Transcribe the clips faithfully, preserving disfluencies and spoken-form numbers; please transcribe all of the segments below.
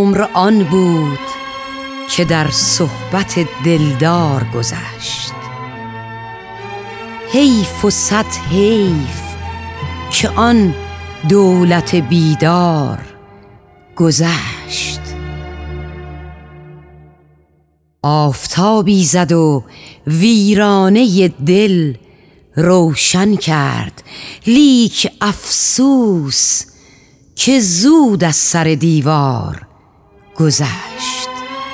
عمر آن بود که در صحبت دلدار گذشت. حیف و صد حیف که آن دولت بیدار گذشت. آفتابی زد و ویرانه دل روشن کرد، لیک افسوس که زود از سر دیوار گذشت.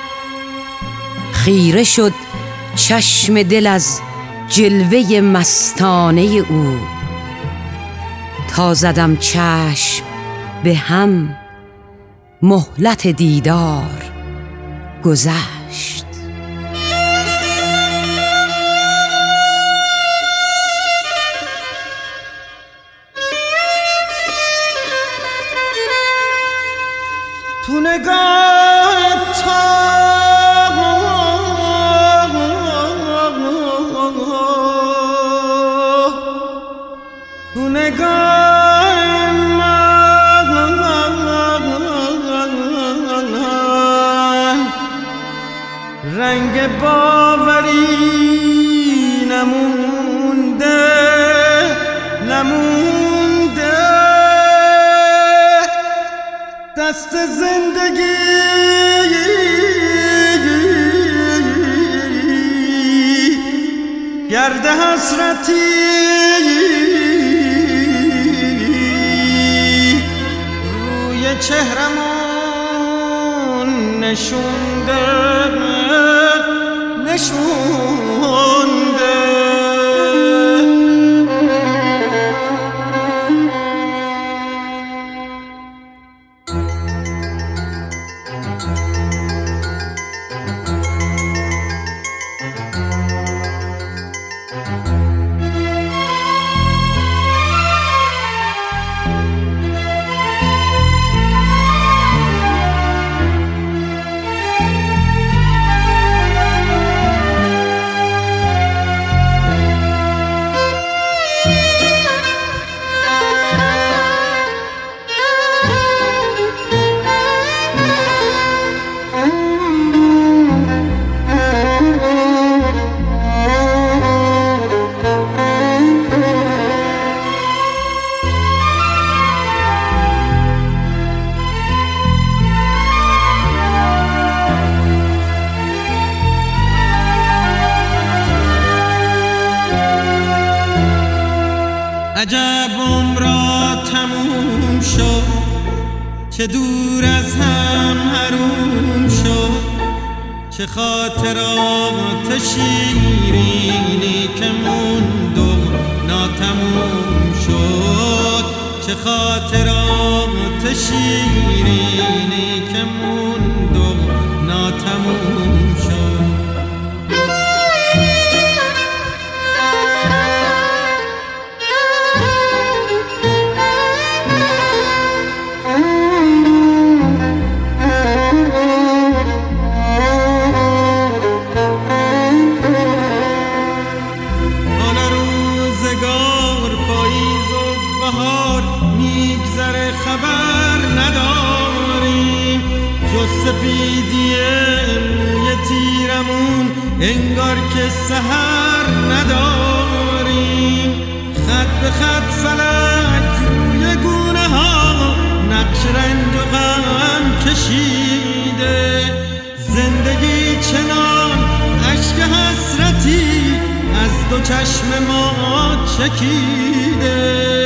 خیره شد چشم دل از جلوه مستانه او، تا زدم چشم به هم مهلت دیدار گذشت. تو نگاه تو تو نگاه من رنگ باوری نمونده نمونده، دست زندگی گرد حسرتی روی چهرمون نشونده نشونده. عجب عمرا تموم شد، چه دور از هم حروم شد، چه خاطرات شیرینی که موند و ناتموم شد، چه خاطرات شیرینی که موند و ناتموم شد. خبر نداریم جز سپیدی موی تیرمون، انگار که سحر نداریم. خط به خط فلک روی گونه ها نقش رنج و غم کشیده، زندگی چنان اشک حسرتی از دو چشم ما چکیده.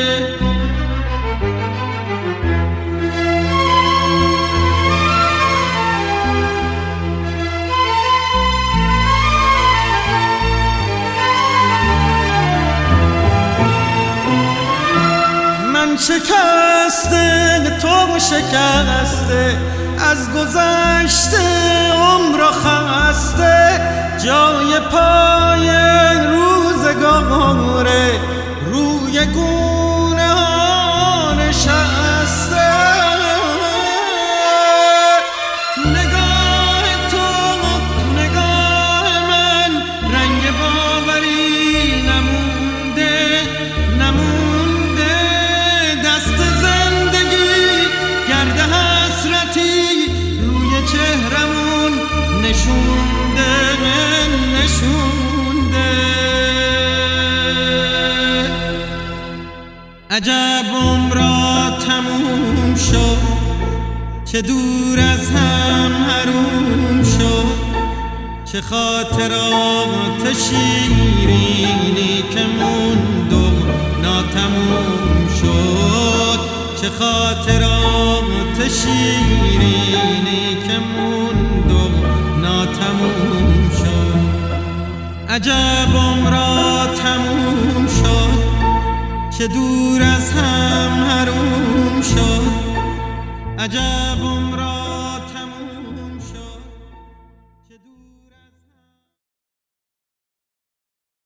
شکسته تو شکسته از گذشته عمر خسته، جای پای روزگاره روی گونه ها نشسته. تو نگاه تو تو نگاه من رنگ باوری نمونده نمونده، دست زندگی گرد حسرتی روی عجب عمرا تموم شد، چه دور از هم حروم شد. چه خاطرات شیرینی که موند و ناتموم شد. چه خاطرات شیرینی که موند و ناتموم شد. عجب عمرا تموم شد، چه دور از هم حروم شد. عجب